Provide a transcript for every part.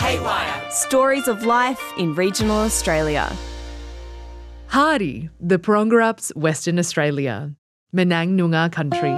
Haywire. Stories of life in regional Australia. Hardy, the Porongarup's Western Australia, Menang Noongar country.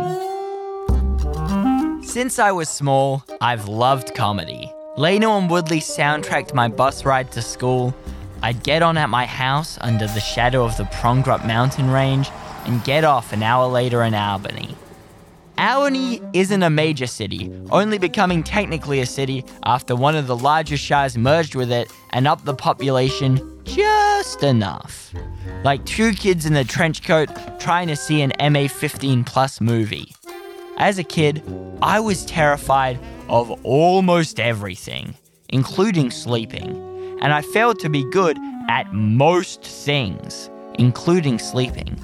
Since I was small, I've loved comedy. Leno and Woodley soundtracked my bus ride to school. I'd get on at my house under the shadow of the Porongarup mountain range and get off an hour later in Albany. Albany isn't a major city, only becoming technically a city after one of the larger shires merged with it and upped the population just enough. Like two kids in a trench coat trying to see an MA-15 plus movie. As a kid, I was terrified of almost everything, including sleeping, and I failed to be good at most things, including sleeping.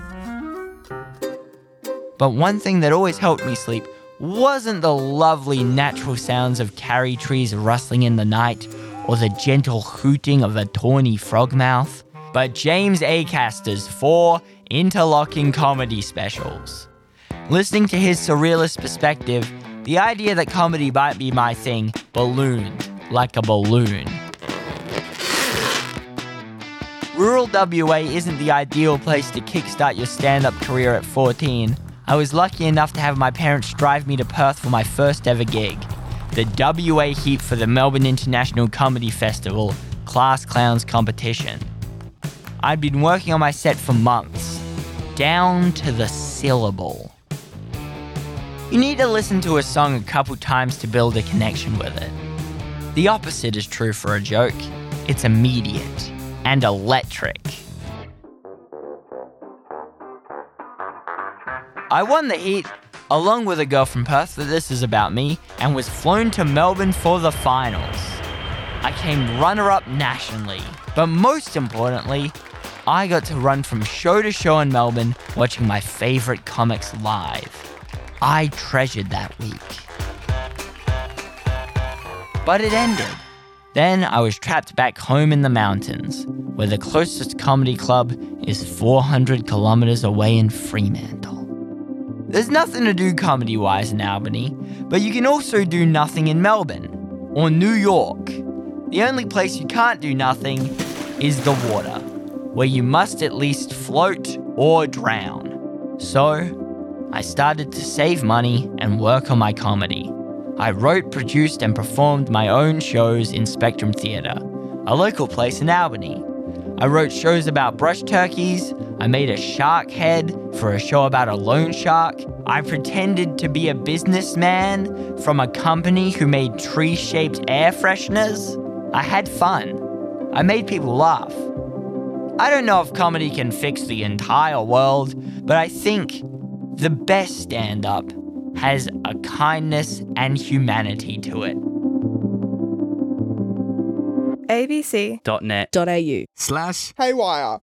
But one thing that always helped me sleep wasn't the lovely natural sounds of karri trees rustling in the night or the gentle hooting of a tawny frogmouth, but James Acaster's 4 interlocking comedy specials. Listening to his surrealist perspective, the idea that comedy might be my thing ballooned like a balloon. Rural WA isn't the ideal place to kickstart your stand-up career at 14. I was lucky enough to have my parents drive me to Perth for my first ever gig, the WA heat for the Melbourne International Comedy Festival Class Clowns competition. I'd been working on my set for months, down to the syllable. You need to listen to a song a couple times to build a connection with it. The opposite is true for a joke. It's immediate and electric. I won the heat, along with a girl from Perth that this is about me, and was flown to Melbourne for the finals. I came runner-up nationally, but most importantly, I got to run from show to show in Melbourne watching my favourite comics live. I treasured that week. But it ended. Then I was trapped back home in the mountains, where the closest comedy club is 400 kilometres away in Fremantle. There's nothing to do comedy-wise in Albany, but you can also do nothing in Melbourne or New York. The only place you can't do nothing is the water, where you must at least float or drown. So, I started to save money and work on my comedy. I wrote, produced, and performed my own shows in Spectrum Theatre, a local place in Albany. I wrote shows about brush turkeys. I made a shark head for a show about a loan shark. I pretended to be a businessman from a company who made tree-shaped air fresheners. I had fun. I made people laugh. I don't know if comedy can fix the entire world, but I think the best stand-up has a kindness and humanity to it. abc.net.au /Haywire